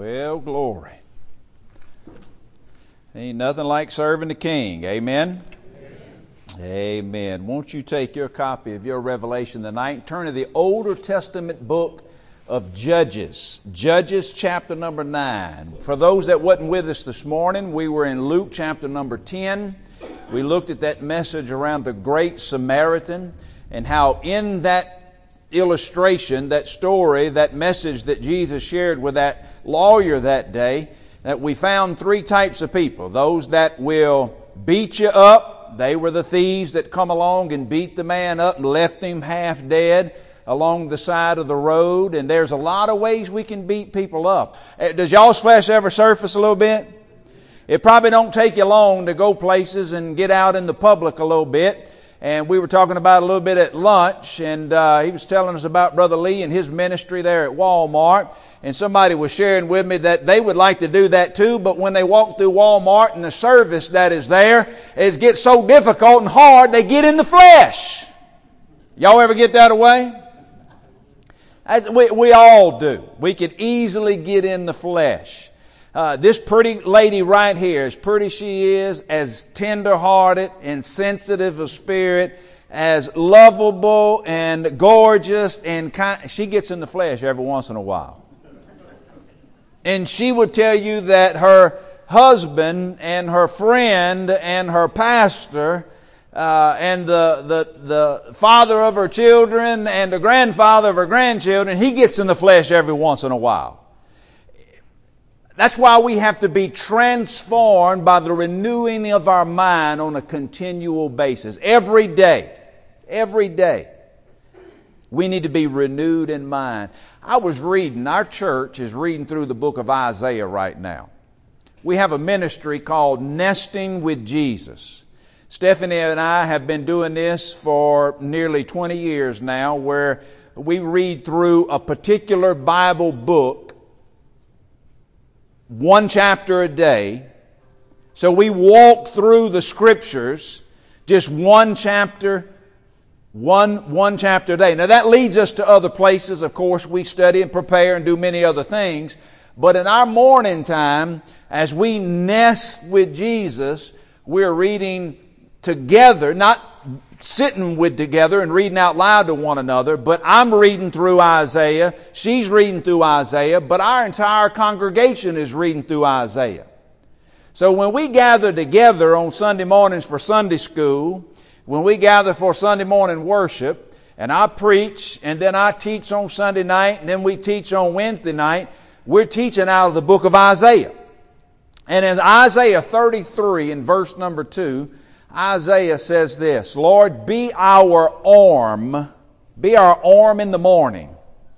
Well, glory. Ain't nothing like serving the King. Amen? Amen. Won't you take your copy of your Revelation tonight and turn to the Older Testament book of Judges. Judges chapter number 9. For those that wasn't with us this morning, we were in Luke chapter number 10. We looked at that message around the Great Samaritan and how in that illustration, that story, that message that Jesus shared with that lawyer that day, that we found three types of people. Those that will beat you up. They were the thieves that come along and beat the man up and left him half dead along the side of the road. And there's a lot of ways we can beat people up. Does y'all's flesh ever surface a little bit? It probably don't take you long to go places and get out in the public a little bit. And we were talking about a little bit at lunch, and he was telling us about Brother Lee and his ministry there at Walmart. And somebody was sharing with me that they would like to do that too, but when they walk through Walmart and the service that is there, it gets so difficult and hard, they get in the flesh. Y'all ever get that away? We all do. We can easily get in the flesh. This pretty lady right here, as pretty she is, as tender-hearted and sensitive of spirit, as lovable and gorgeous and kind, she gets in the flesh every once in a while. And she would tell you that her husband and her friend and her pastor and the father of her children and the grandfather of her grandchildren, he gets in the flesh every once in a while. That's why we have to be transformed by the renewing of our mind on a continual basis. Every day. Every day. We need to be renewed in mind. I was reading, our church is reading through the book of Isaiah right now. We have a ministry called Nesting with Jesus. Stephanie and I have been doing this for nearly 20 years now, where we read through a particular Bible book, one chapter a day. So we walk through the Scriptures, just one chapter, one chapter a day. Now that leads us to other places. Of course, we study and prepare and do many other things. But in our morning time, as we nest with Jesus, we're reading together, not sitting with together and reading out loud to one another, but I'm reading through Isaiah, she's reading through Isaiah, but our entire congregation is reading through Isaiah. So when we gather together on Sunday mornings for Sunday school, when we gather for Sunday morning worship, and I preach, and then I teach on Sunday night, and then we teach on Wednesday night, we're teaching out of the book of Isaiah. And in Isaiah 33 in verse number 2, Isaiah says this, Lord, be our arm in the morning,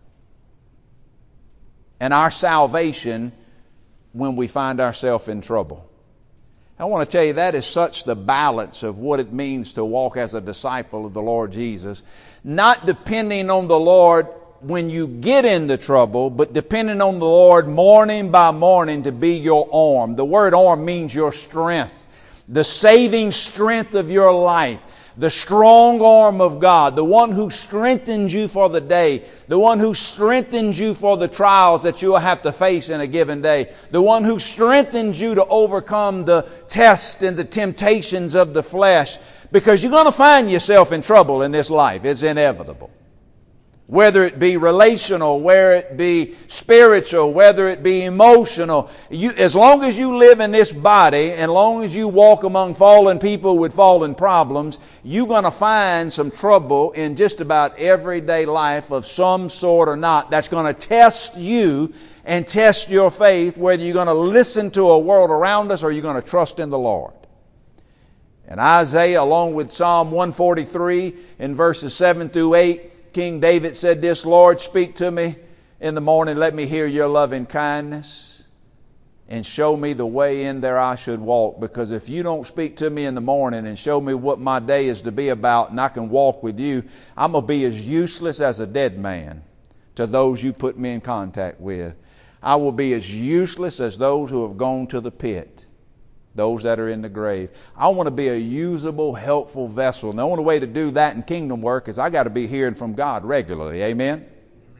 and our salvation when we find ourselves in trouble. I want to tell you, that is such the balance of what it means to walk as a disciple of the Lord Jesus. Not depending on the Lord when you get into trouble, but depending on the Lord morning by morning to be your arm. The word arm means your strength. The saving strength of your life, the strong arm of God, the one who strengthens you for the day, the one who strengthens you for the trials that you will have to face in a given day, the one who strengthens you to overcome the tests and the temptations of the flesh, because you're going to find yourself in trouble in this life. It's inevitable. Whether it be relational, whether it be spiritual, whether it be emotional. As long as you live in this body, and as long as you walk among fallen people with fallen problems, you're going to find some trouble in just about everyday life of some sort or not. That's going to test you and test your faith, whether you're going to listen to a world around us or you're going to trust in the Lord. And Isaiah, along with Psalm 143 in verses 7 through 8, King David said this, Lord, speak to me in the morning. Let me hear your loving kindness and show me the way in there I should walk. Because if you don't speak to me in the morning and show me what my day is to be about and I can walk with you, I'm going to be as useless as a dead man to those you put me in contact with. I will be as useless as those who have gone to the pit. Those that are in the grave. I want to be a usable, helpful vessel. And the only way to do that in kingdom work is I got to be hearing from God regularly. Amen?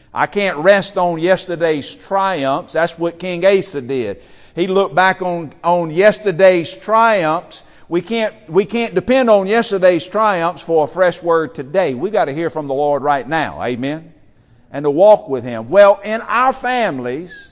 I can't rest on yesterday's triumphs. That's what King Asa did. He looked back on yesterday's triumphs. We can't depend on yesterday's triumphs for a fresh word today. We got to hear from the Lord right now. Amen. And to walk with Him. Well, in our families,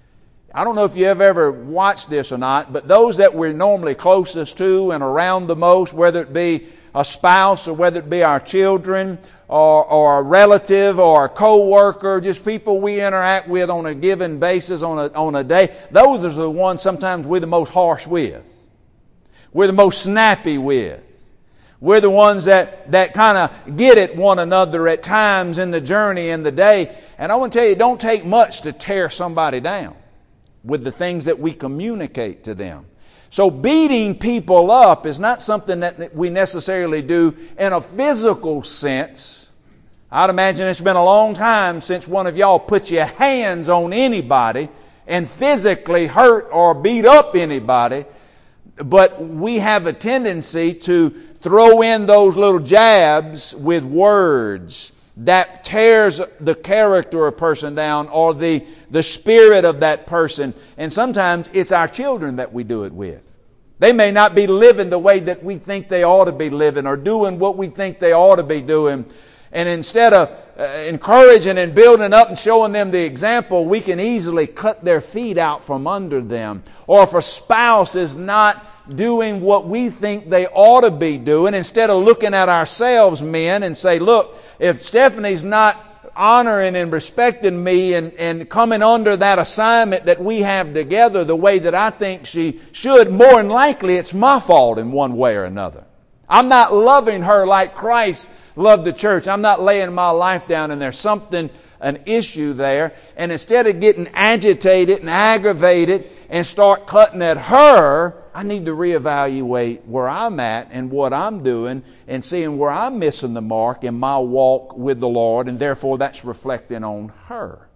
I don't know if you have ever watched this or not, but those that we're normally closest to and around the most, whether it be a spouse or whether it be our children or a relative or a co-worker, just people we interact with on a given basis on a day, those are the ones sometimes we're the most harsh with. We're the most snappy with. We're the ones that kind of get at one another at times in the journey, in the day. And I want to tell you, it don't take much to tear somebody down with the things that we communicate to them. So beating people up is not something that we necessarily do in a physical sense. I'd imagine it's been a long time since one of y'all put your hands on anybody and physically hurt or beat up anybody. But we have a tendency to throw in those little jabs with words that tears the character of a person down or the spirit of that person. And sometimes it's our children that we do it with. They may not be living the way that we think they ought to be living or doing what we think they ought to be doing. And instead of encouraging and building up and showing them the example, we can easily cut their feet out from under them. Or if a spouse is not doing what we think they ought to be doing, instead of looking at ourselves, men, and say, look, if Stephanie's not honoring and respecting me and coming under that assignment that we have together the way that I think she should, more than likely it's my fault in one way or another. I'm not loving her like Christ loved the church. I'm not laying my life down, and there's something, an issue there. And instead of getting agitated and aggravated and start cutting at her, I need to reevaluate where I'm at and what I'm doing and seeing where I'm missing the mark in my walk with the Lord, and therefore that's reflecting on her.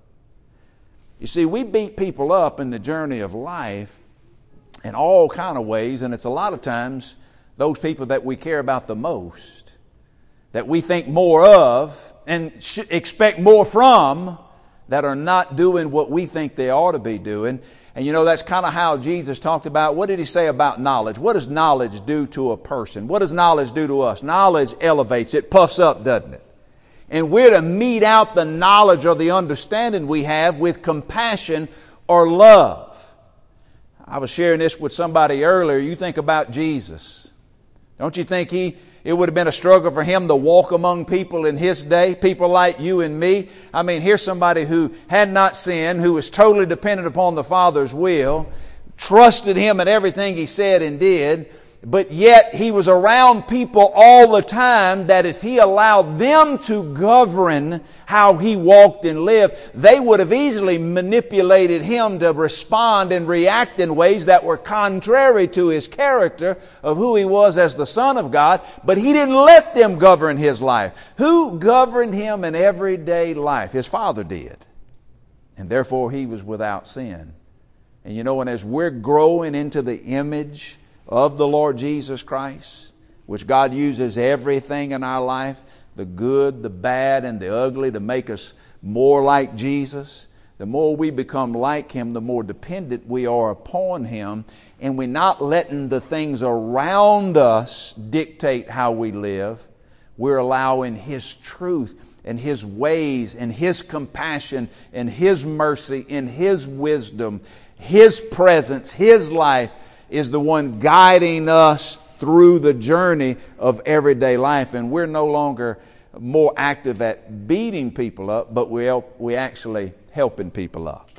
You see, we beat people up in the journey of life in all kind of ways, and it's a lot of times those people that we care about the most, that we think more of and expect more from, that are not doing what we think they ought to be doing. And you know, that's kind of how Jesus talked about, what did He say about knowledge? What does knowledge do to a person? What does knowledge do to us? Knowledge elevates, it puffs up, doesn't it? And we're to meet out the knowledge or the understanding we have with compassion or love. I was sharing this with somebody earlier. You think about Jesus. Don't you think it would have been a struggle for Him to walk among people in His day, people like you and me? I mean, here's somebody who had not sinned, who was totally dependent upon the Father's will, trusted Him in everything He said and did, but yet He was around people all the time that if He allowed them to govern how He walked and lived, they would have easily manipulated Him to respond and react in ways that were contrary to His character of who He was as the Son of God. But He didn't let them govern His life. Who governed Him in everyday life? His Father did. And therefore He was without sin. And you know, and as we're growing into the image of the Lord Jesus Christ, which God uses everything in our life, the good, the bad, and the ugly, to make us more like Jesus. The more we become like Him, the more dependent we are upon Him, and we're not letting the things around us dictate how we live. We're allowing His truth and His ways and His compassion and His mercy and His wisdom, His presence, His life is the one guiding us through the journey of everyday life. And we're no longer more active at beating people up, but we actually helping people up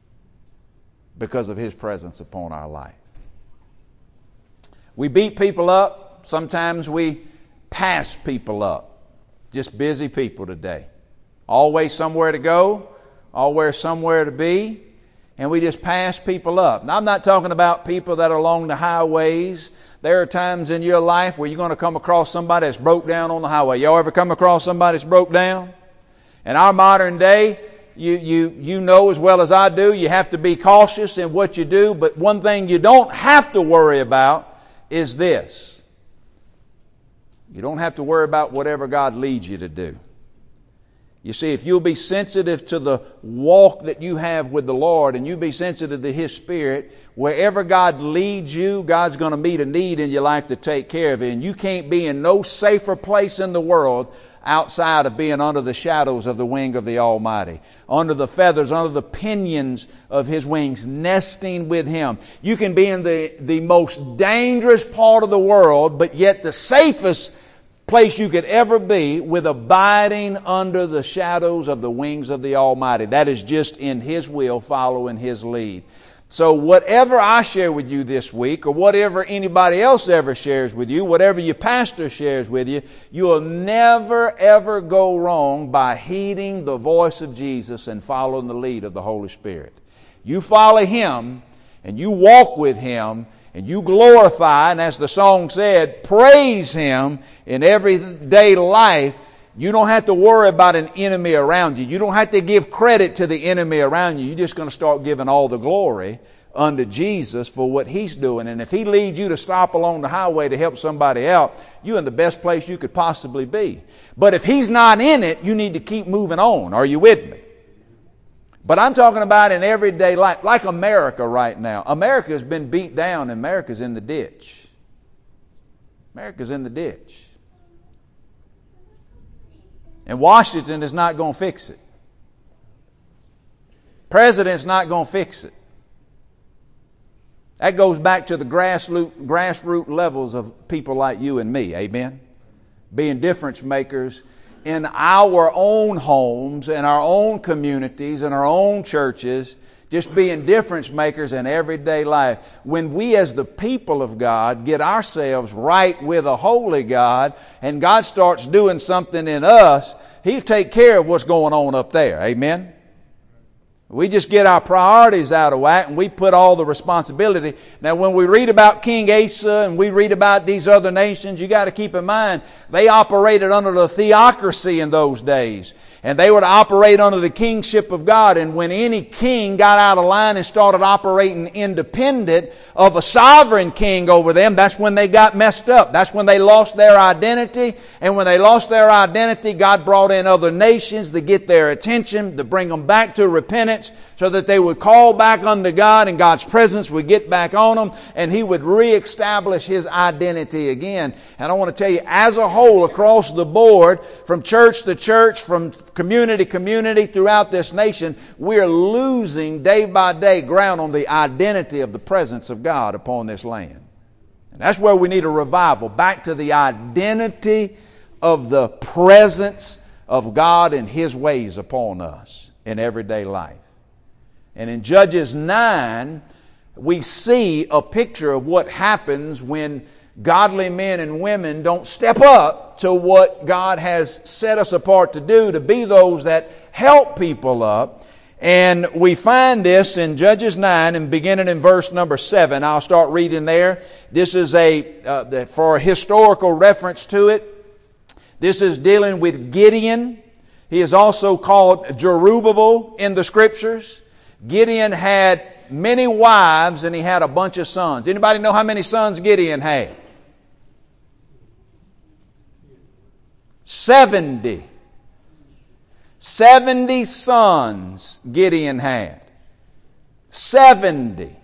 because of His presence upon our life. We beat people up. Sometimes we pass people up. Just busy people today. Always somewhere to go, always somewhere to be. And we just pass people up. Now, I'm not talking about people that are along the highways. There are times in your life where you're going to come across somebody that's broke down on the highway. Y'all ever come across somebody that's broke down? In our modern day, you know as well as I do, you have to be cautious in what you do. But one thing you don't have to worry about is this. You don't have to worry about whatever God leads you to do. You see, if you'll be sensitive to the walk that you have with the Lord and you be sensitive to His Spirit, wherever God leads you, God's going to meet a need in your life to take care of it. And you can't be in no safer place in the world outside of being under the shadows of the wing of the Almighty, under the feathers, under the pinions of His wings, nesting with Him. You can be in the most dangerous part of the world, but yet the safest place you could ever be, with abiding under the shadows of the wings of the Almighty. That is just in His will, following His lead. So whatever I share with you this week, or whatever anybody else ever shares with you, whatever your pastor shares with you, you will never ever go wrong by heeding the voice of Jesus and following the lead of the Holy Spirit. You follow Him and you walk with Him and you glorify, and as the song said, praise Him in everyday life. You don't have to worry about an enemy around you. You don't have to give credit to the enemy around you. You're just going to start giving all the glory unto Jesus for what He's doing. And if He leads you to stop along the highway to help somebody out, you're in the best place you could possibly be. But if He's not in it, you need to keep moving on. Are you with me? But I'm talking about in everyday life, like America right now. America has been beat down and America's in the ditch. America's in the ditch. And Washington is not going to fix it. President's not going to fix it. That goes back to the grassroots levels of people like you and me. Amen? Being difference makers in our own homes, in our own communities, in our own churches, just being difference makers in everyday life. When we as the people of God get ourselves right with a holy God and God starts doing something in us, He'll take care of what's going on up there. Amen? We just get our priorities out of whack and we put all the responsibility. Now when we read about King Asa and we read about these other nations, you got to keep in mind they operated under the theocracy in those days. And they were to operate under the kingship of God. And when any king got out of line and started operating independent of a sovereign king over them, that's when they got messed up. That's when they lost their identity. And when they lost their identity, God brought in other nations to get their attention, to bring them back to repentance, so that they would call back unto God and God's presence would get back on them and He would reestablish His identity again. And I want to tell you, as a whole, across the board, from church to church, from community to community throughout this nation, we're losing day by day ground on the identity of the presence of God upon this land. And that's where we need a revival, back to the identity of the presence of God and His ways upon us in everyday life. And in Judges 9, we see a picture of what happens when godly men and women don't step up to what God has set us apart to do, to be those that help people up. And we find this in Judges 9 and beginning in verse number 7. I'll start reading there. This is for a historical reference to it. This is dealing with Gideon. He is also called Jerubbaal in the Scriptures. Gideon had many wives and he had a bunch of sons. Anybody know how many sons Gideon had? 70. 70 sons Gideon had. 70.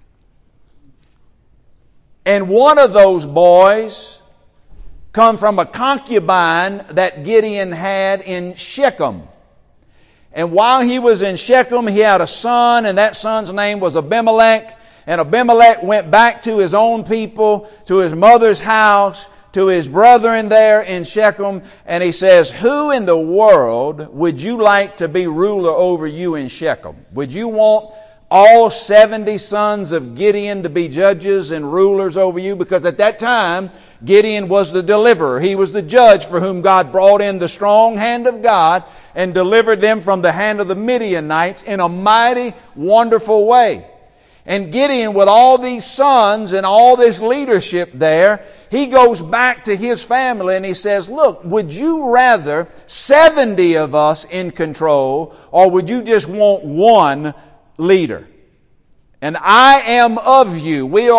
And one of those boys come from a concubine that Gideon had in Shechem. And while he was in Shechem, he had a son, and that son's name was Abimelech. And Abimelech went back to his own people, to his mother's house, to his brethren there in Shechem, and he says, who in the world would you like to be ruler over you in Shechem? Would you want all 70 sons of Gideon to be judges and rulers over you? Because at that time, Gideon was the deliverer. He was the judge for whom God brought in the strong hand of God and delivered them from the hand of the Midianites in a mighty, wonderful way. And Gideon, with all these sons and all this leadership there, he goes back to his family and he says, look, would you rather 70 of us in control, or would you just want one leader? And I am of you. We are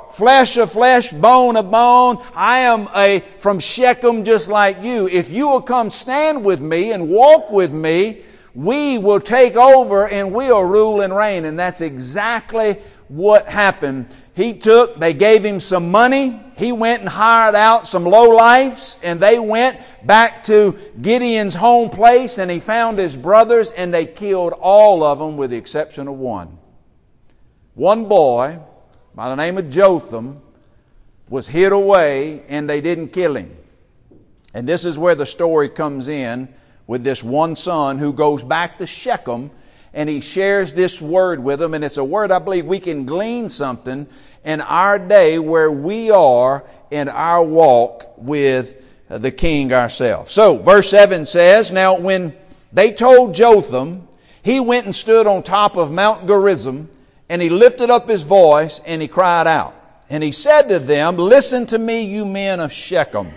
flesh of flesh, bone of bone. I am from Shechem just like you. If you will come stand with me and walk with me, we will take over and we'll rule and reign. And that's exactly what happened. They gave him some money. He went and hired out some lowlifes, and they went back to Gideon's home place, and he found his brothers, and they killed all of them with the exception of one. One boy by the name of Jotham was hid away, and they didn't kill him. And this is where the story comes in with this one son who goes back to Shechem, and he shares this word with them, and it's a word I believe we can glean something in our day where we are in our walk with the King ourselves. So, verse 7 says, Now when they told Jotham, he went and stood on top of Mount Gerizim, and he lifted up his voice, and he cried out. And he said to them, Listen to me, you men of Shechem,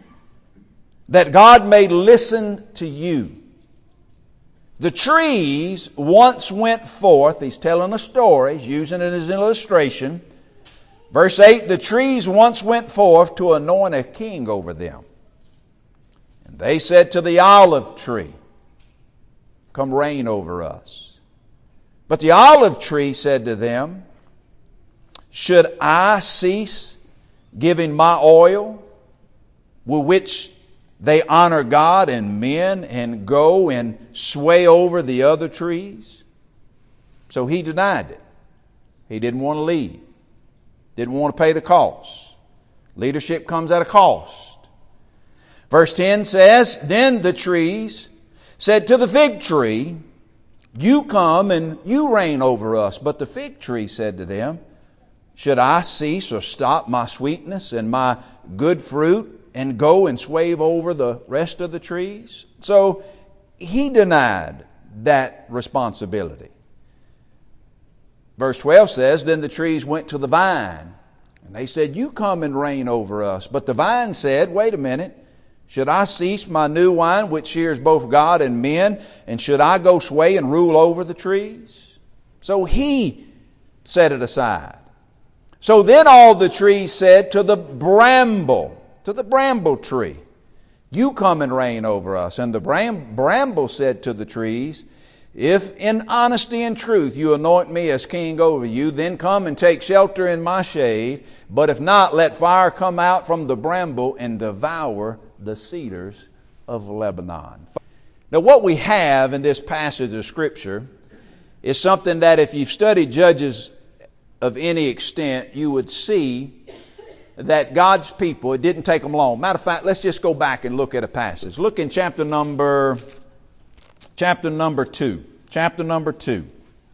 that God may listen to you. The trees once went forth. He's telling a story. He's using it as an illustration. Verse 8, the trees once went forth to anoint a king over them. And they said to the olive tree, Come reign over us. But the olive tree said to them, Should I cease giving my oil, with which they honor God and men, and go and sway over the other trees? So he denied it. He didn't want to lead. Didn't want to pay the cost. Leadership comes at a cost. Verse 10 says, Then the trees said to the fig tree, You come and you reign over us. But the fig tree said to them, Should I cease or stop my sweetness and my good fruit and go and sway over the rest of the trees? So he denied that responsibility. Verse 12 says, Then the trees went to the vine, and they said, You come and reign over us. But the vine said, Wait a minute, should I cease my new wine, which cheers both God and men, and should I go sway and rule over the trees? So he set it aside. So then all the trees said to the bramble tree, You come and reign over us. And the bramble said to the trees, If in honesty and truth you anoint me as king over you, then come and take shelter in my shade. But if not, let fire come out from the bramble and devour the cedars of Lebanon. Now what we have in this passage of Scripture is something that if you've studied Judges of any extent, you would see that God's people, it didn't take them long. Matter of fact, let's just go back and look at a passage. Look in chapter number 2. Chapter number 2.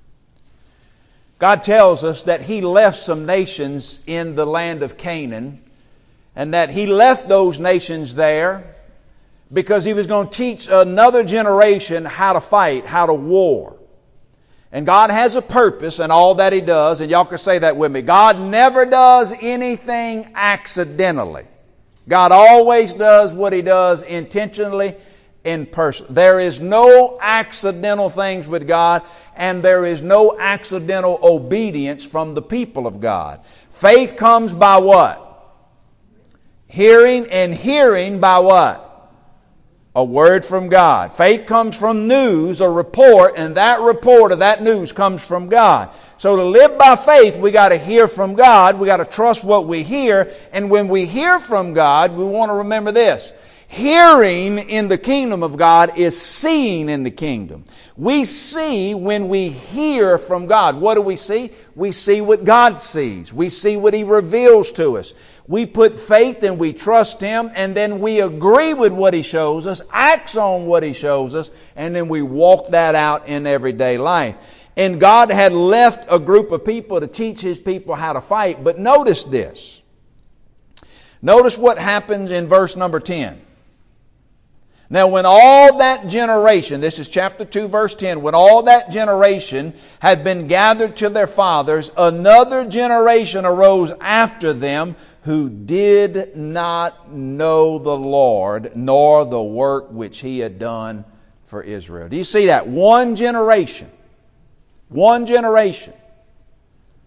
God tells us that He left some nations in the land of Canaan, and that He left those nations there because He was going to teach another generation how to fight, how to war. And God has a purpose in all that He does, and y'all can say that with me. God never does anything accidentally. God always does what He does intentionally in person. There is no accidental things with God, and there is no accidental obedience from the people of God. Faith comes by what? Hearing, and hearing by what? A word from God. Faith comes from news, a report, and that report or that news comes from God. So to live by faith, we got to hear from God. We got to trust what we hear. And when we hear from God, we want to remember this. Hearing in the kingdom of God is seeing in the kingdom. We see when we hear from God. What do we see? We see what God sees. We see what He reveals to us. We put faith and we trust Him, and then we agree with what He shows us, acts on what He shows us, and then we walk that out in everyday life. And God had left a group of people to teach His people how to fight. But notice this. Notice what happens in verse number 10. Now when all that generation, this is chapter 2 verse 10, when all that generation had been gathered to their fathers, another generation arose after them who did not know the Lord, nor the work which He had done for Israel. Do you see that? One generation. One generation.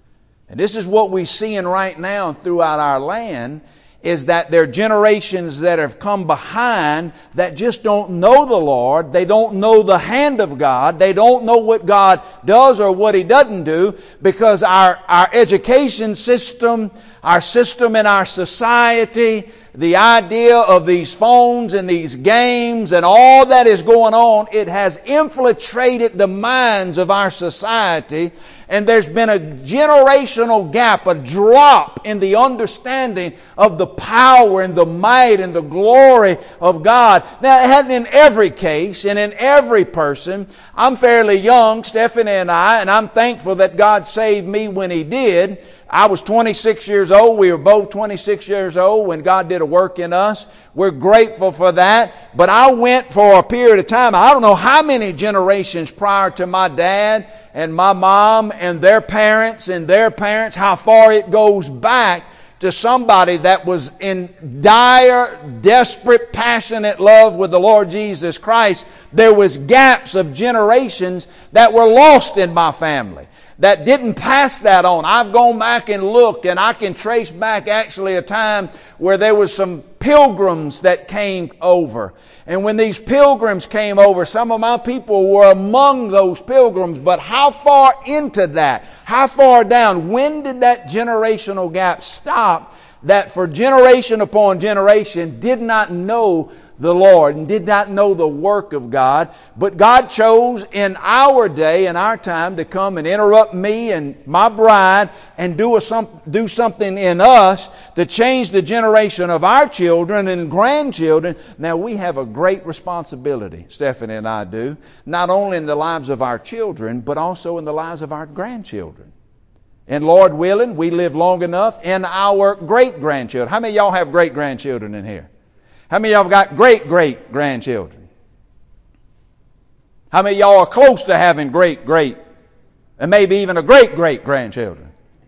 And this is what we're seeing right now throughout our land, is that there are generations that have come behind that just don't know the Lord. They don't know the hand of God. They don't know what God does or what He doesn't do, because our education system, our system in our society, the idea of these phones and these games and all that is going on, it has infiltrated the minds of our society. And there's been a generational gap, a drop in the understanding of the power and the might and the glory of God. Now, it hadn't in every case and in every person. I'm fairly young, Stephanie and I'm thankful that God saved me when He did. I was 26 years old. We were both 26 years old when God did a work in us. We're grateful for that. But I went for a period of time, I don't know how many generations prior to my dad and my mom and their parents, how far it goes back to somebody that was in dire, desperate, passionate love with the Lord Jesus Christ. There was gaps of generations that were lost in my family, that didn't pass that on. I've gone back and looked, and I can trace back actually a time where there was some pilgrims that came over. And when these pilgrims came over, some of my people were among those pilgrims. But how far into that? How far down? When did that generational gap stop, that for generation upon generation did not know the Lord and did not know the work of God? But God chose in our day, in our time, to come and interrupt me and my bride and do something in us to change the generation of our children and grandchildren. Now, we have a great responsibility, Stephanie and I do, not only in the lives of our children, but also in the lives of our grandchildren. And Lord willing, we live long enough in our great-grandchildren. How many of y'all have great-grandchildren in here? How many of y'all have got great-great-grandchildren? How many of y'all are close to having great-great and maybe even a great-great-grandchildren?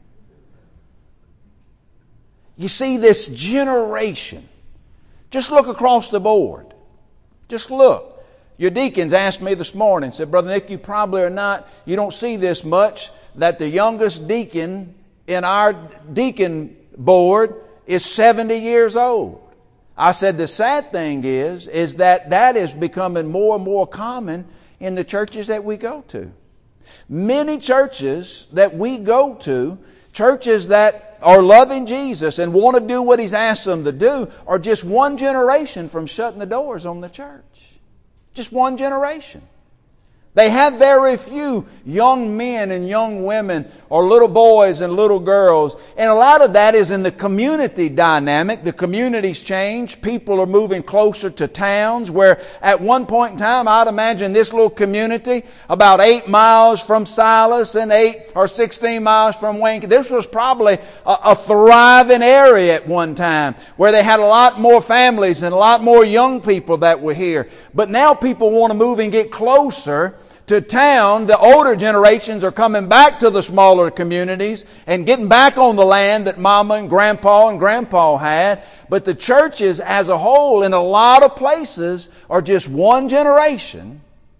You see, this generation, just look across the board. Just look. Your deacons asked me this morning, said, Brother Nick, you probably are not, you don't see this much, that the youngest deacon in our deacon board is 70 years old. I said the sad thing is that is becoming more and more common in the churches that we go to. Many churches that we go to, churches that are loving Jesus and want to do what He's asked them to do, are just one generation from shutting the doors on the church. Just one generation. They have very few young men and young women or little boys and little girls. And a lot of that is in the community dynamic. The community's changed. People are moving closer to towns where at one point in time, I'd imagine this little community about 8 miles from Silas and 8 or 16 miles from Wayne. This was probably a thriving area at one time where they had a lot more families and a lot more young people that were here. But now people want to move and get closer to town. The older generations are coming back to the smaller communities and getting back on the land that Mama and Grandpa had. But the churches as a whole in a lot of places are just one generation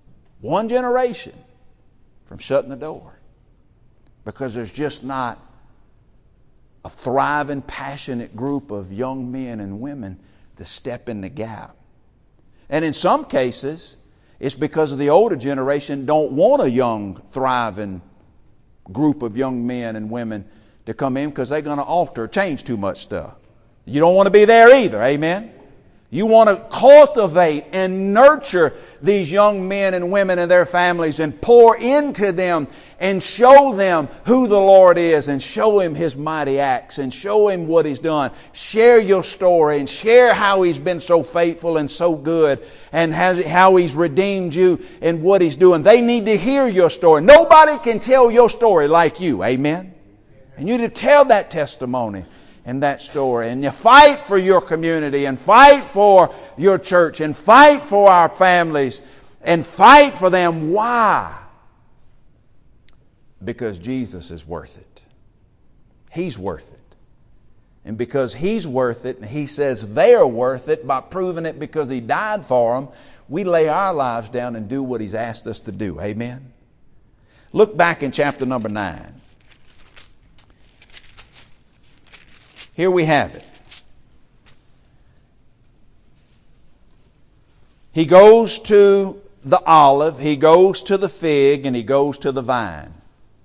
from shutting the door. Because there's just not a thriving, passionate group of young men and women to step in the gap. And in some cases, it's because of the older generation don't want a young, thriving group of young men and women to come in because they're going to alter, change too much stuff. You don't want to be there either, amen? You want to cultivate and nurture these young men and women and their families and pour into them and show them who the Lord is and show Him His mighty acts and show Him what He's done. Share your story and share how He's been so faithful and so good and how He's redeemed you and what He's doing. They need to hear your story. Nobody can tell your story like you, amen? And you need to tell that testimony and that story. And you fight for your community and fight for your church and fight for our families and fight for them. Why? Because Jesus is worth it. He's worth it. And because He's worth it and He says they're worth it by proving it because He died for them, we lay our lives down and do what He's asked us to do. Amen? Look back in chapter number 9. Here we have it. He goes to the olive, he goes to the fig, and he goes to the vine.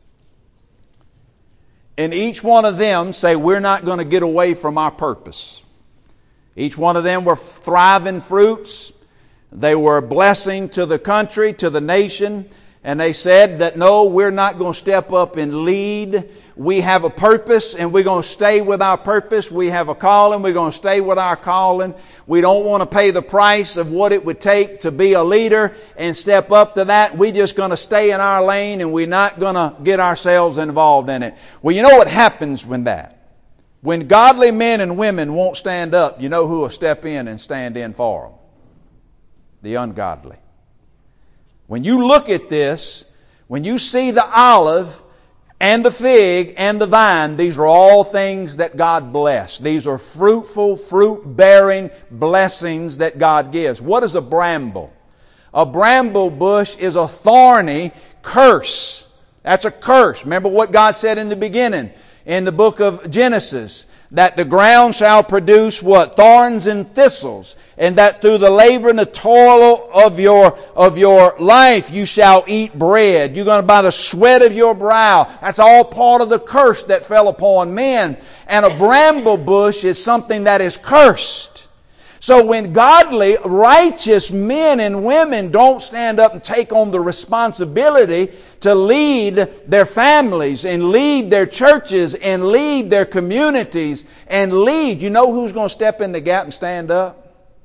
And each one of them say, we're not going to get away from our purpose. Each one of them were thriving fruits. They were a blessing to the country, to the nation. And they said that, no, we're not going to step up and lead. We have a purpose and we're going to stay with our purpose. We have a calling. We're going to stay with our calling. We don't want to pay the price of what it would take to be a leader and step up to that. We're just going to stay in our lane and we're not going to get ourselves involved in it. Well, you know what happens when that? When godly men and women won't stand up, you know who will step in and stand in for them? The ungodly. When you look at this, when you see the olive and the fig and the vine, these are all things that God blessed. These are fruitful, fruit-bearing blessings that God gives. What is a bramble? A bramble bush is a thorny curse. That's a curse. Remember what God said in the beginning, in the book of Genesis, that the ground shall produce what? Thorns and thistles. And that through the labor and the toil of your life you shall eat bread. You're going to by the sweat of your brow. That's all part of the curse that fell upon men. And a bramble bush is something that is cursed. So when godly, righteous men and women don't stand up and take on the responsibility to lead their families and lead their churches and lead their communities and lead, you know who's going to step in the gap and stand up?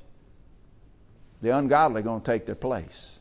The ungodly are going to take their place.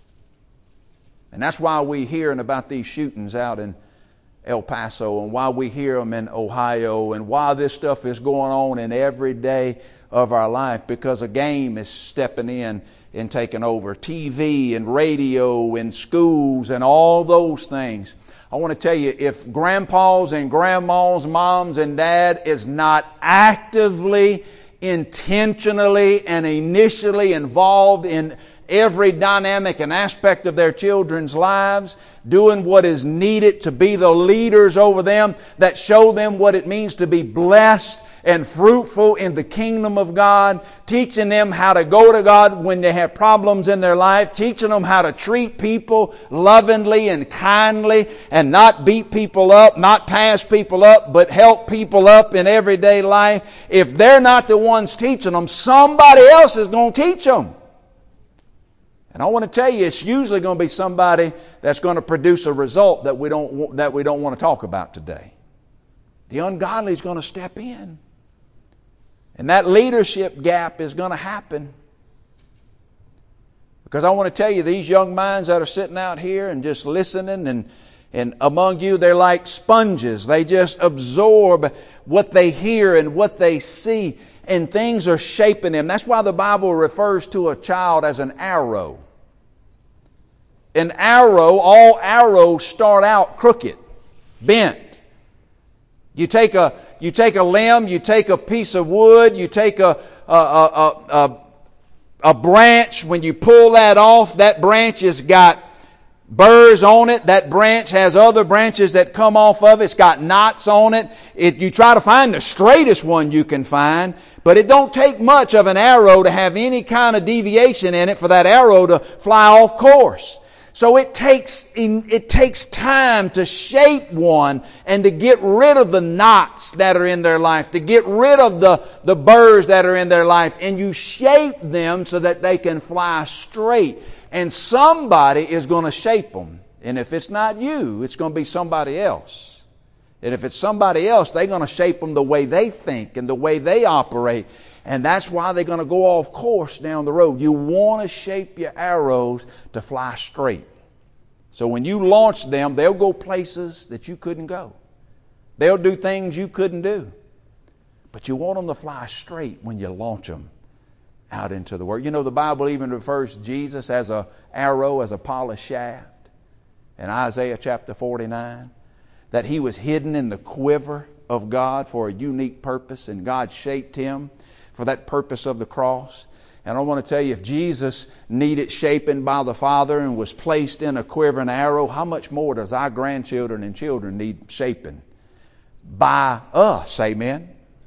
And that's why we're hearing about these shootings out in El Paso and why we hear them in Ohio and why this stuff is going on in every day of our life, because a game is stepping in and taking over. TV and radio and schools and all those things. I want to tell you, if grandpas and grandmas, moms and dad is not actively, intentionally and initially involved in every dynamic and aspect of their children's lives, doing what is needed to be the leaders over them that show them what it means to be blessed and fruitful in the kingdom of God, teaching them how to go to God when they have problems in their life, teaching them how to treat people lovingly and kindly and not beat people up, not pass people up, but help people up in everyday life. If they're not the ones teaching them, somebody else is going to teach them. And I want to tell you, it's usually going to be somebody that's going to produce a result that we don't want to talk about today. The ungodly is going to step in. And that leadership gap is going to happen. Because I want to tell you, these young minds that are sitting out here and just listening and among you, they're like sponges. They just absorb what they hear and what they see. And things are shaping them. That's why the Bible refers to a child as an arrow. An arrow, all arrows start out crooked, bent. You take a limb, you take a piece of wood, you take a branch. When you pull that off, that branch has got burrs on it. That branch has other branches that come off of it. It's got knots on it. You try to find the straightest one you can find, but it don't take much of an arrow to have any kind of deviation in it for that arrow to fly off course. So it takes time to shape one and to get rid of the knots that are in their life, to get rid of the burrs that are in their life, and you shape them so that they can fly straight. And somebody is going to shape them. And if it's not you, it's going to be somebody else. And if it's somebody else, they're going to shape them the way they think and the way they operate. And that's why they're going to go off course down the road. You want to shape your arrows to fly straight. So when you launch them, they'll go places that you couldn't go. They'll do things you couldn't do. But you want them to fly straight when you launch them out into the world. You know, the Bible even refers to Jesus as an arrow, as a polished shaft. In Isaiah chapter 49, that He was hidden in the quiver of God for a unique purpose, and God shaped Him for that purpose of the cross. And I want to tell you, if Jesus needed shaping by the Father and was placed in a quivering arrow, how much more does our grandchildren and children need shaping by us? Amen.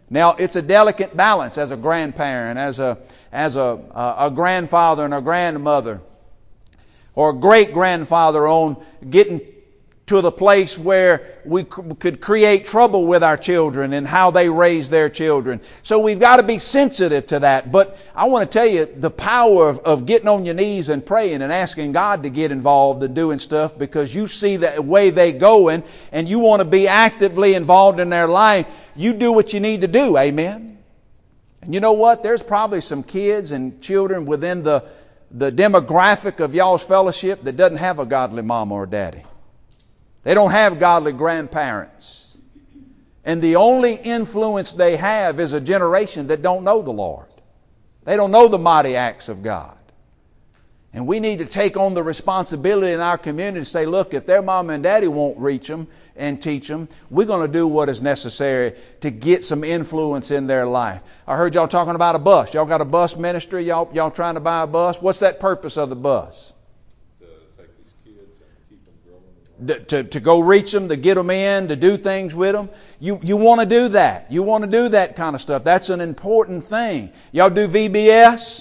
Now, it's a delicate balance as a grandparent, as a grandfather and a grandmother, or a great-grandfather, on getting to the place where we could create trouble with our children and how they raise their children. So we've got to be sensitive to that. But I want to tell you the power of getting on your knees and praying and asking God to get involved and doing stuff, because you see the way they going and you want to be actively involved in their life. You do what you need to do. Amen. And you know what? There's probably some kids and children within the demographic of y'all's fellowship that doesn't have a godly mama or daddy. They don't have godly grandparents. And the only influence they have is a generation that don't know the Lord. They don't know the mighty acts of God. And we need to take on the responsibility in our community to say, look, if their mom and daddy won't reach them and teach them, we're going to do what is necessary to get some influence in their life. I heard y'all talking about a bus. Y'all got a bus ministry? Y'all trying to buy a bus? What's that purpose of the bus? To go reach them, to get them in, to do things with them. You want to do that. You want to do that kind of stuff. That's an important thing. Y'all do VBS?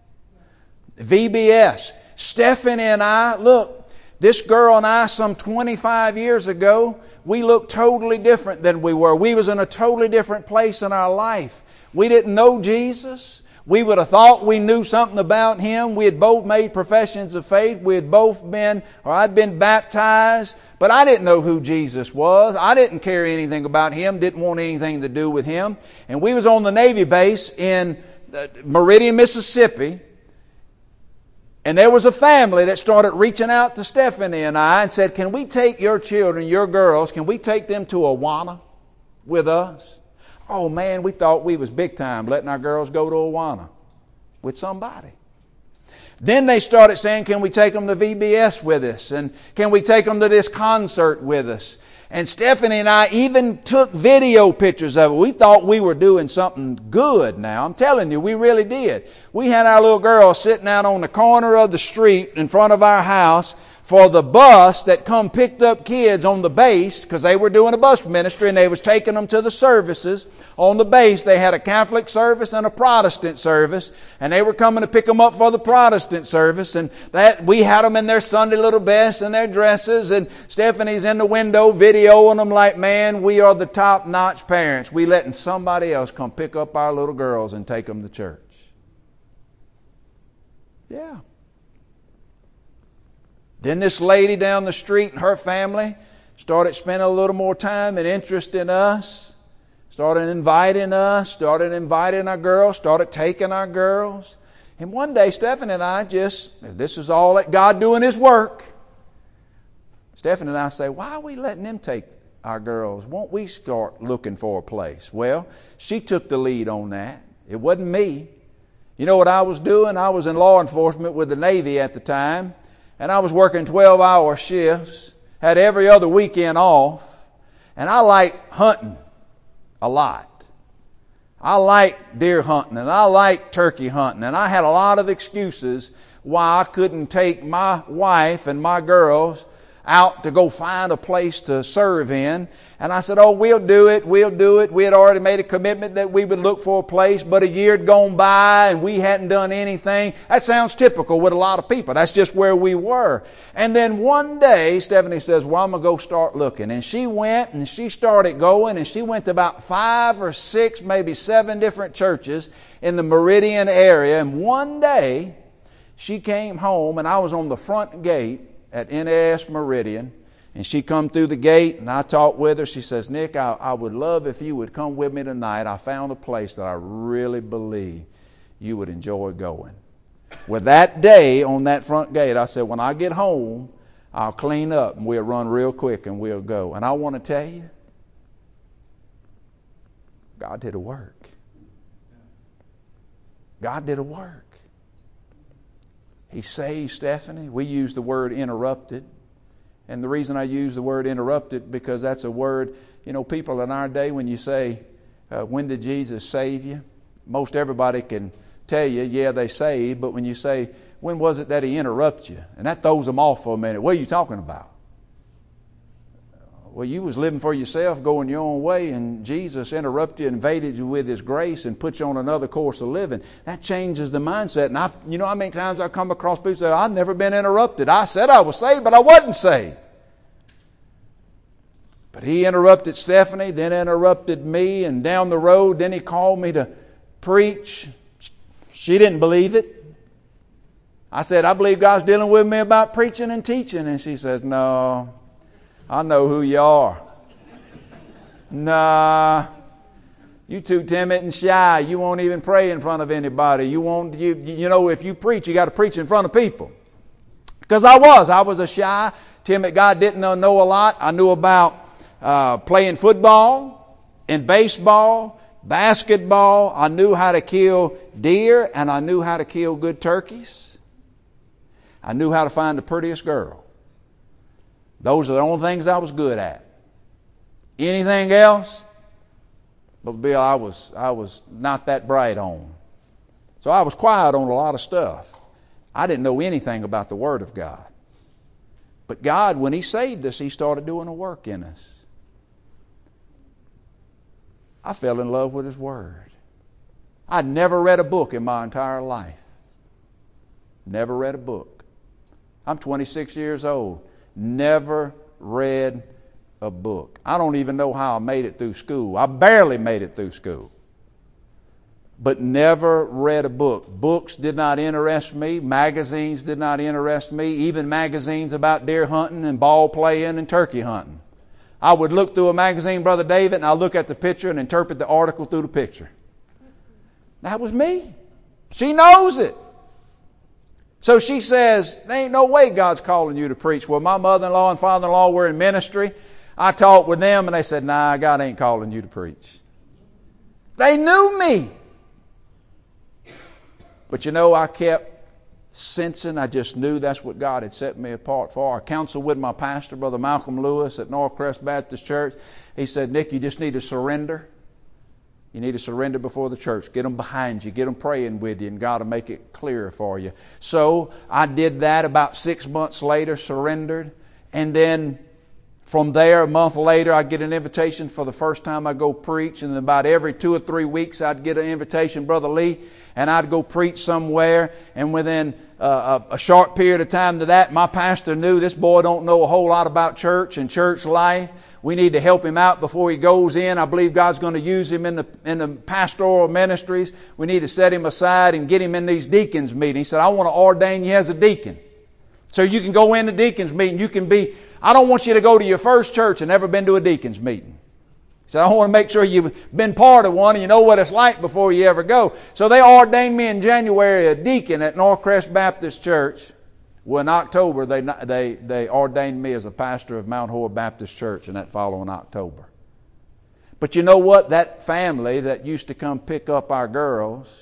VBS. Stephanie and I, look, this girl and I, some 25 years ago, we looked totally different than we were. We was in a totally different place in our life. We didn't know Jesus. We would have thought we knew something about Him. We had both made professions of faith. We had both been, or I'd been baptized, but I didn't know who Jesus was. I didn't care anything about Him, didn't want anything to do with Him. And we was on the Navy base in Meridian, Mississippi. And there was a family that started reaching out to Stephanie and I and said, can we take your children, your girls, can we take them to Awana with us? Oh man, we thought we was big time letting our girls go to Awana with somebody. Then they started saying, can we take them to VBS with us? And can we take them to this concert with us? And Stephanie and I even took video pictures of it. We thought we were doing something good now. I'm telling you, we really did. We had our little girl sitting out on the corner of the street in front of our house for the bus that come picked up kids on the base, because they were doing a bus ministry and they was taking them to the services on the base. They had a Catholic service and a Protestant service, and they were coming to pick them up for the Protestant service, and that we had them in their Sunday little best and their dresses, and Stephanie's in the window videoing them like, man, we are the top-notch parents. We letting somebody else come pick up our little girls and take them to church. Yeah. Then this lady down the street and her family started spending a little more time and interest in us, started inviting us, started inviting our girls, started taking our girls. And one day Stephanie and I this is all that God doing His work. Stephanie and I say, why are we letting them take our girls? Won't we start looking for a place? Well, she took the lead on that. It wasn't me. You know what I was doing? I was in law enforcement with the Navy at the time. And I was working 12-hour shifts, had every other weekend off, and I like hunting a lot. I like deer hunting, and I like turkey hunting, and I had a lot of excuses why I couldn't take my wife and my girls out to go find a place to serve in. And I said, oh, we'll do it. We had already made a commitment that we would look for a place, but a year had gone by and we hadn't done anything. That sounds typical with a lot of people. That's just where we were. And then one day, Stephanie says, well, I'm going to go start looking. And she went and she started going, and she went to about 5 or 6, maybe 7 different churches in the Meridian area. And one day, she came home, and I was on the front gate at NAS Meridian, and she come through the gate, and I talked with her. She says, Nick, I would love if you would come with me tonight. I found a place that I really believe you would enjoy going. Well, that day on that front gate, I said, when I get home, I'll clean up and we'll run real quick and we'll go. And I want to tell you, God did a work. God did a work. He saved Stephanie. We use the word interrupted. And the reason I use the word interrupted, because that's a word, people in our day, when you say, when did Jesus save you? Most everybody can tell you, yeah, they saved. But when you say, when was it that He interrupted you? And that throws them off for a minute. What are you talking about? Well, you was living for yourself, going your own way, and Jesus interrupted you, invaded you with His grace, and put you on another course of living. That changes the mindset. And you know how many times I come across people say, I've never been interrupted. I said I was saved, but I wasn't saved. But He interrupted Stephanie, then interrupted me, and down the road, then He called me to preach. She didn't believe it. I said, I believe God's dealing with me about preaching and teaching. And she says, no, I know who you are. Nah, you too timid and shy. You won't even pray in front of anybody. You know, if you preach, you got to preach in front of people. Because I was a shy, timid guy. Didn't know a lot. I knew about playing football and baseball, basketball. I knew how to kill deer, and I knew how to kill good turkeys. I knew how to find the prettiest girl. Those are the only things I was good at. Anything else, Brother Bill, I was not that bright on. So I was quiet on a lot of stuff. I didn't know anything about the Word of God. But God, when He saved us, He started doing a work in us. I fell in love with His Word. I'd never read a book in my entire life. Never read a book. I'm 26 years old. Never read a book. I don't even know how I made it through school. I barely made it through school. But never read a book. Books did not interest me. Magazines did not interest me. Even magazines about deer hunting and ball playing and turkey hunting. I would look through a magazine, Brother David, and I'd look at the picture and interpret the article through the picture. That was me. She knows it. So she says, there ain't no way God's calling you to preach. Well, my mother-in-law and father-in-law were in ministry. I talked with them and they said, nah, God ain't calling you to preach. They knew me. But you know, I kept sensing, I just knew that's what God had set me apart for. I counseled with my pastor, Brother Malcolm Lewis at Northcrest Baptist Church. He said, Nick, you just need to surrender. You need to surrender before the church. Get them behind you. Get them praying with you, and God will make it clearer for you. So I did that. About 6 months later, surrendered. And then from there, a month later, I'd get an invitation for the first time I go preach. And about every 2 or 3 weeks, I'd get an invitation, Brother Lee, and I'd go preach somewhere. And within a short period of time to that, my pastor knew this boy don't know a whole lot about church and church life. We need to help him out before he goes in. I believe God's going to use him in the pastoral ministries. We need to set him aside and get him in these deacons meetings. He said, I want to ordain you as a deacon. So you can go in the deacons meeting. You can be, I don't want you to go to your first church and never been to a deacons meeting. He said, I want to make sure you've been part of one and you know what it's like before you ever go. So they ordained me in January a deacon at Northcrest Baptist Church. Well, in October, they ordained me as a pastor of Mount Horeb Baptist Church in that following October. But you know what? That family that used to come pick up our girls,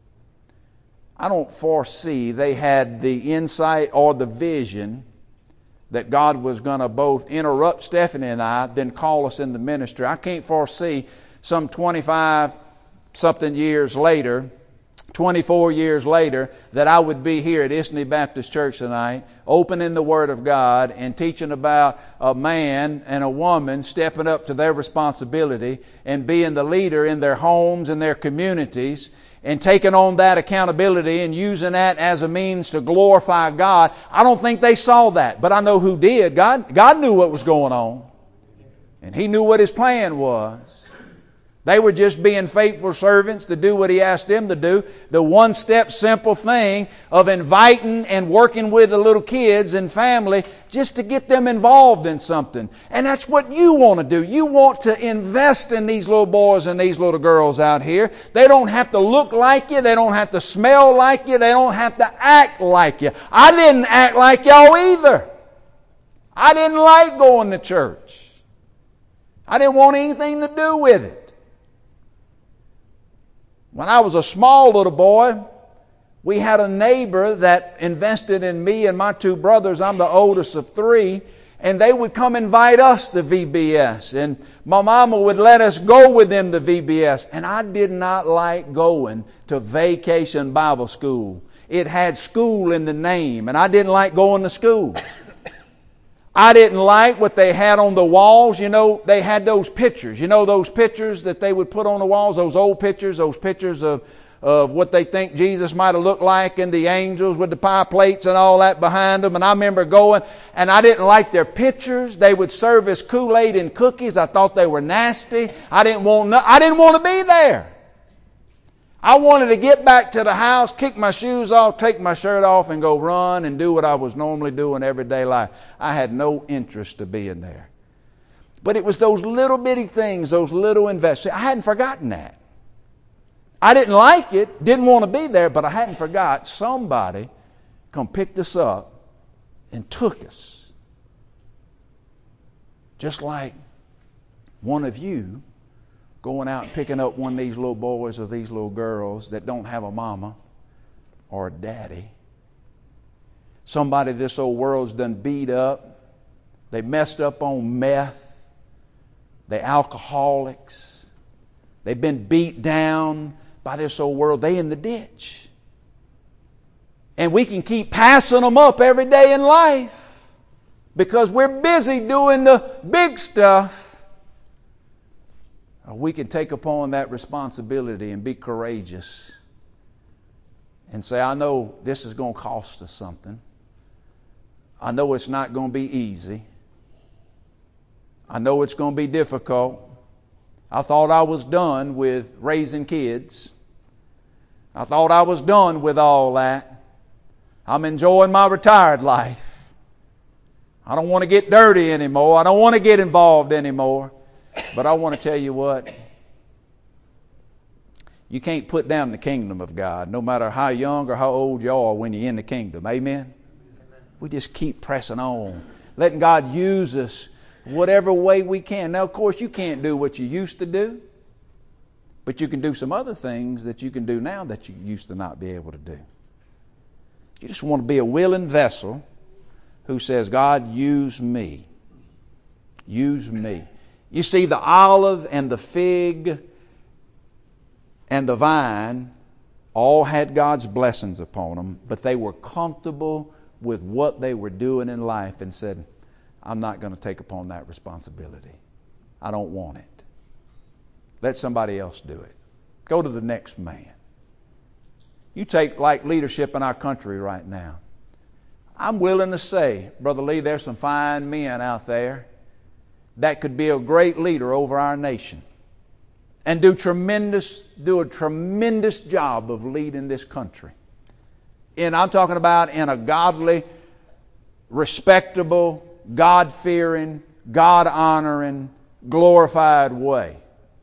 I don't foresee they had the insight or the vision that God was going to both interrupt Stephanie and I, then call us in the ministry. I can't foresee some 25-something years later, 24 years later, that I would be here at Isney Baptist Church tonight, opening the Word of God and teaching about a man and a woman stepping up to their responsibility and being the leader in their homes and their communities and taking on that accountability and using that as a means to glorify God. I don't think they saw that, but I know who did. God knew what was going on, and He knew what His plan was. They were just being faithful servants to do what He asked them to do. The one-step simple thing of inviting and working with the little kids and family just to get them involved in something. And that's what you want to do. You want to invest in these little boys and these little girls out here. They don't have to look like you. They don't have to smell like you. They don't have to act like you. I didn't act like y'all either. I didn't like going to church. I didn't want anything to do with it. When I was a small little boy, we had a neighbor that invested in me and my two brothers. I'm the oldest of three. And they would come invite us to VBS. And my mama would let us go with them to VBS. And I did not like going to Vacation Bible School. It had school in the name. And I didn't like going to school. I didn't like what they had on the walls. You know, they had those pictures. You know those pictures that they would put on the walls, those old pictures, those pictures of what they think Jesus might have looked like, and the angels with the pie plates and all that behind them. And I remember going, and I didn't like their pictures. They would serve us Kool-Aid and cookies. I thought they were nasty. I didn't want to be there. I wanted to get back to the house, kick my shoes off, take my shirt off, and go run and do what I was normally doing everyday life. I had no interest to being there. But it was those little bitty things, those little investments. I hadn't forgotten that. I didn't like it, didn't want to be there, but I hadn't forgot. Somebody come picked us up and took us. Just like one of you going out and picking up one of these little boys or these little girls that don't have a mama or a daddy. Somebody this old world's done beat up. They messed up on meth. They alcoholics. They've been beat down by this old world. They in the ditch. And we can keep passing them up every day in life because we're busy doing the big stuff. We can take upon that responsibility and be courageous and say, I know this is going to cost us something. I know it's not going to be easy. I know it's going to be difficult. I thought I was done with raising kids. I thought I was done with all that. I'm enjoying my retired life. I don't want to get dirty anymore. I don't want to get involved anymore. But I want to tell you what, you can't put down the kingdom of God, no matter how young or how old you are when you're in the kingdom. Amen? We just keep pressing on, letting God use us whatever way we can. Now, of course, you can't do what you used to do, but you can do some other things that you can do now that you used to not be able to do. You just want to be a willing vessel who says, God, use me. Use me. You see, the olive and the fig and the vine all had God's blessings upon them, but they were comfortable with what they were doing in life and said, I'm not going to take upon that responsibility. I don't want it. Let somebody else do it. Go to the next man. You take like leadership in our country right now. I'm willing to say, Brother Lee, there's some fine men out there that could be a great leader over our nation and do a tremendous job of leading this country. And I'm talking about in a godly, respectable, God-fearing, God-honoring, glorified way.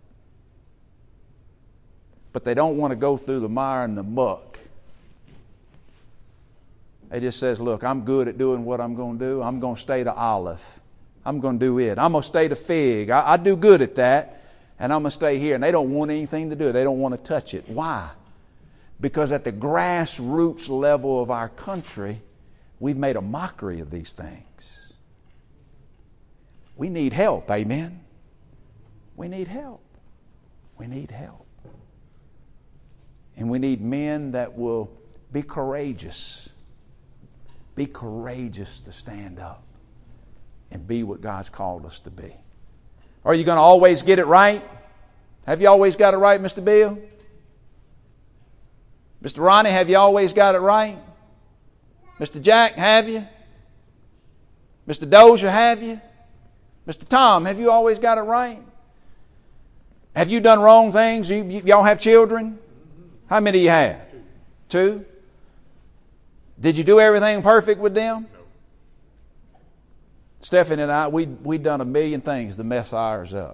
But they don't want to go through the mire and the muck. They just says, look, I'm good at doing what I'm going to do. I'm going to stay the olive. I'm going to do it. I'm going to stay the fig. I do good at that. And I'm going to stay here. And they don't want anything to do it. They don't want to touch it. Why? Because at the grassroots level of our country, we've made a mockery of these things. We need help. Amen? We need help. We need help. And we need men that will be courageous. Be courageous to stand up and be what God's called us to be. Are you going to always get it right? Have you always got it right, Mr. Bill? Mr. Ronnie, have you always got it right? Mr. Jack, have you? Mr. Dozier, have you? Mr. Tom, have you always got it right? Have you done wrong things? Y'all have children? How many do you have? Two? Did you do everything perfect with them? No. Stephanie and I, we've done a million things to mess ours up.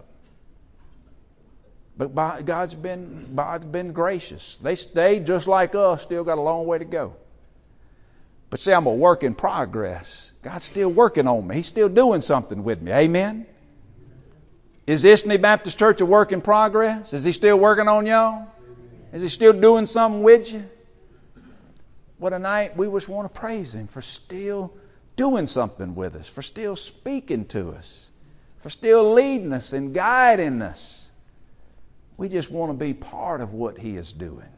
But God's been gracious. They stayed just like us, still got a long way to go. But see, I'm a work in progress. God's still working on me. He's still doing something with me. Amen? Is Isney Baptist Church a work in progress? Is He still working on y'all? Is He still doing something with you? What a night. We just want to praise Him for still doing something with us, for still speaking to us, for still leading us and guiding us. We just want to be part of what He is doing.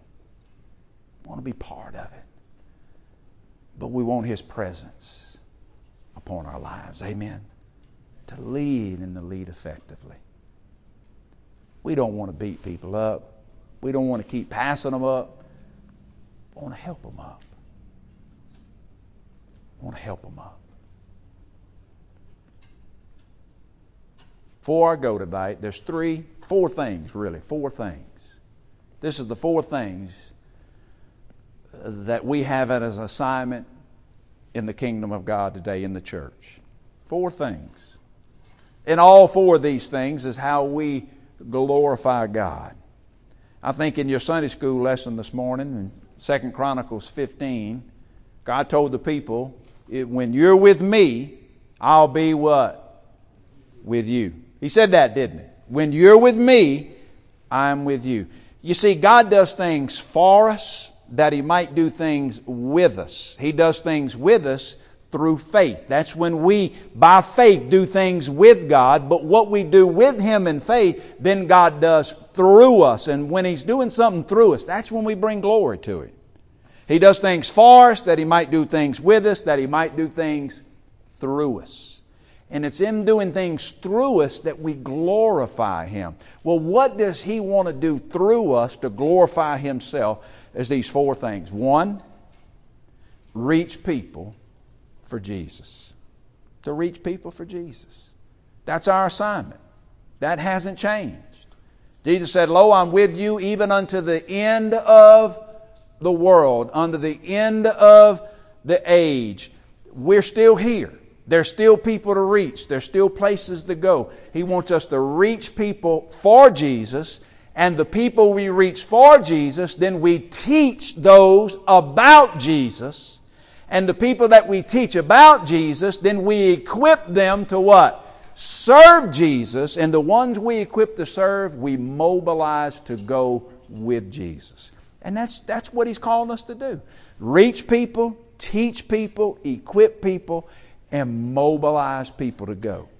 We want to be part of it. But we want His presence. upon our lives. Amen. To lead and to lead effectively. We don't want to beat people up. We don't want to keep passing them up. We want to help them up. We want to help them up. Before I go tonight, there's four things. This is the four things that we have as an assignment in the kingdom of God today in the church. Four things. And all four of these things is how we glorify God. I think in your Sunday school lesson this morning, in 2 Chronicles 15, God told the people, when you're with me, I'll be what? With you. He said that, didn't he? When you're with me, I'm with you. You see, God does things for us that He might do things with us. He does things with us through faith. That's when we, by faith, do things with God. But what we do with Him in faith, then God does through us. And when He's doing something through us, that's when we bring glory to Him. He does things for us that He might do things with us, that He might do things through us. And it's in doing things through us that we glorify Him. Well, what does He want to do through us to glorify Himself? There's these four things. One, reach people for Jesus. To reach people for Jesus. That's our assignment. That hasn't changed. Jesus said, "Lo, I'm with you even unto the end of the world, unto the end of the age." We're still here. There's still people to reach. There's still places to go. He wants us to reach people for Jesus. And the people we reach for Jesus, then we teach those about Jesus. And the people that we teach about Jesus, then we equip them to what? Serve Jesus. And the ones we equip to serve, we mobilize to go with Jesus. And that's what He's calling us to do. Reach people, teach people, equip people, and mobilize people to go.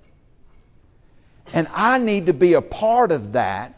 And I need to be a part of that.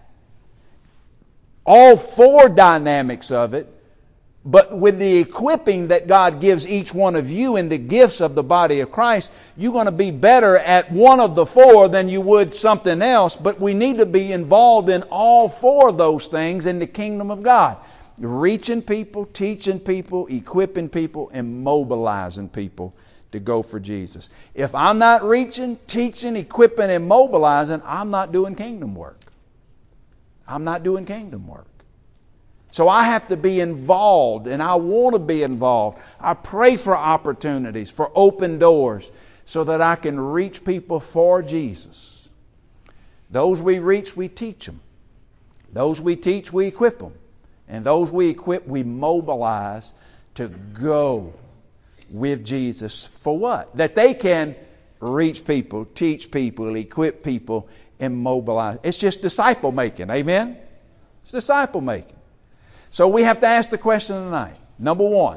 All four dynamics of it, but with the equipping that God gives each one of you in the gifts of the body of Christ, you're going to be better at one of the four than you would something else. But we need to be involved in all four of those things in the kingdom of God. Reaching people, teaching people, equipping people, and mobilizing people to go for Jesus. If I'm not reaching, teaching, equipping, and mobilizing, I'm not doing kingdom work. I'm not doing kingdom work. So I have to be involved, and I want to be involved. I pray for opportunities, for open doors, so that I can reach people for Jesus. Those we reach, we teach them. Those we teach, we equip them. And those we equip, we mobilize to go with Jesus for what? That they can reach people, teach people, equip people, and mobilize. It's just disciple making. Amen? It's disciple making. So we have to ask the question tonight. Number one,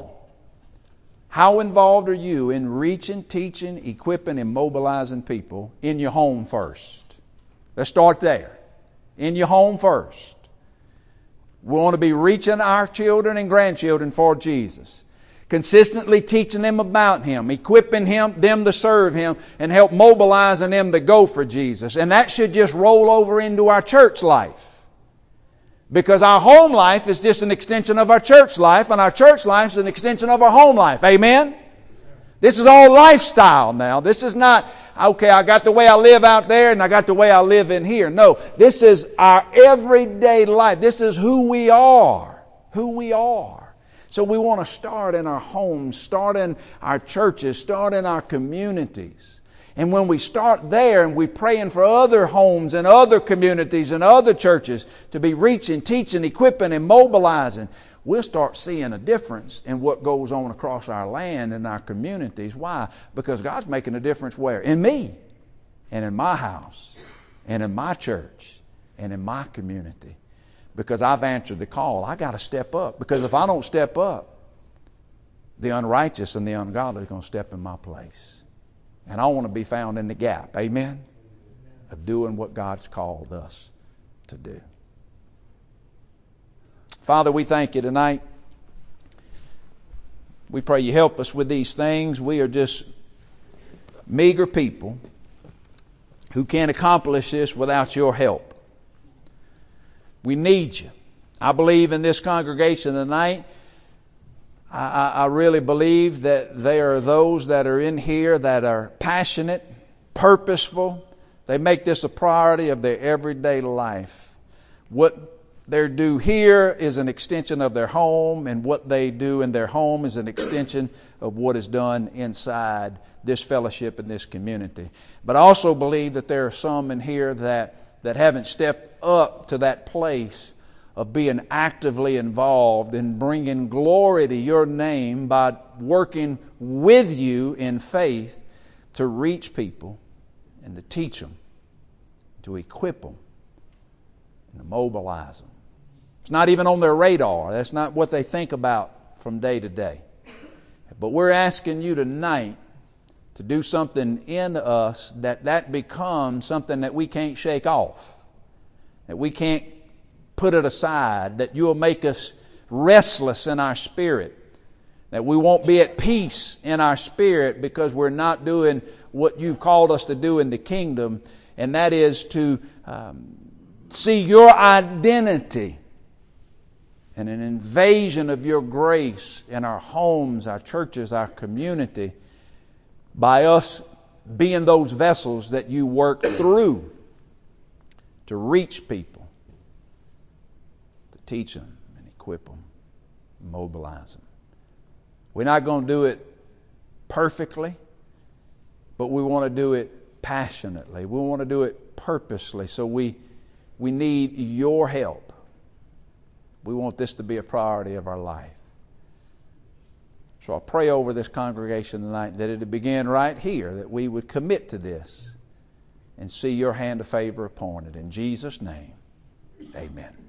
how involved are you in reaching, teaching, equipping, and mobilizing people in your home first? Let's start there. In your home first. We want to be reaching our children and grandchildren for Jesus. Consistently teaching them about Him, equipping them to serve Him, and help mobilizing them to go for Jesus. And that should just roll over into our church life. Because our home life is just an extension of our church life, and our church life is an extension of our home life. Amen? This is all lifestyle now. This is not, okay, I got the way I live out there and I got the way I live in here. No, this is our everyday life. This is who we are. Who we are. So we want to start in our homes, start in our churches, start in our communities. And when we start there and we're praying for other homes and other communities and other churches to be reaching, teaching, equipping, and mobilizing, we'll start seeing a difference in what goes on across our land and our communities. Why? Because God's making a difference where? In me and in my house and in my church and in my community. Because I've answered the call. I got to step up. Because if I don't step up, the unrighteous and the ungodly are going to step in my place. And I want to be found in the gap. Amen? Of doing what God's called us to do. Father, we thank You tonight. We pray You help us with these things. We are just meager people who can't accomplish this without your help. We need you. I believe in this congregation tonight. I really believe that there are those that are in here that are passionate, purposeful. They make this a priority of their everyday life. What they do here is an extension of their home, and what they do in their home is an extension of what is done inside this fellowship and this community. But I also believe that there are some in here that haven't stepped up to that place of being actively involved in bringing glory to your name by working with you in faith to reach people and to teach them, to equip them, and to mobilize them. It's not even on their radar. That's not what they think about from day to day. But we're asking you tonight to do something in us that becomes something that we can't shake off, that we can't put it aside, that you'll make us restless in our spirit, that we won't be at peace in our spirit because we're not doing what you've called us to do in the kingdom, and that is to see your identity and an invasion of your grace in our homes, our churches, our community, by us being those vessels that you work through to reach people, to teach them and equip them, mobilize them. We're not going to do it perfectly, but we want to do it passionately. We want to do it purposely. So we need your help. We want this to be a priority of our life. So I pray over this congregation tonight that it begin right here, that we would commit to this and see your hand of favor upon it. In Jesus' name, amen.